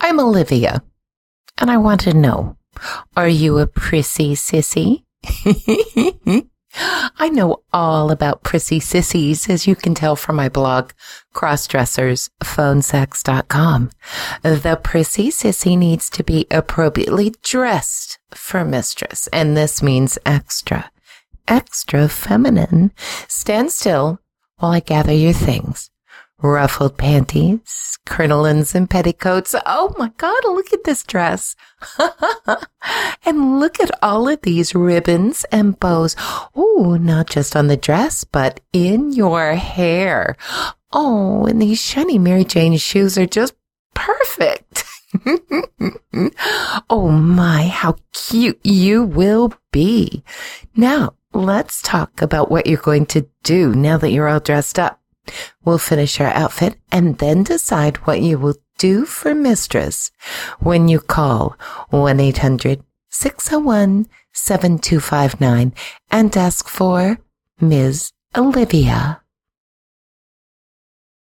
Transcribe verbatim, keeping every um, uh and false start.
I'm Olivia, and I want to know, are you a prissy sissy? I know all about prissy sissies, as you can tell from my blog, crossdressers phone sex dot com. The prissy sissy needs to be appropriately dressed for mistress, and this means extra, extra feminine. Stand still while I gather your things. Ruffled panties, crinolines and petticoats. Oh my God, look at this dress. And look at all of these ribbons and bows. Oh, not just on the dress, but in your hair. Oh, and these shiny Mary Jane shoes are just perfect. Oh my, how cute you will be. Now, let's talk about what you're going to do now that you're all dressed up. We'll finish our outfit and then decide what you will do for mistress when you call one eight hundred, six oh one, seven two five nine and ask for Miz Olivia.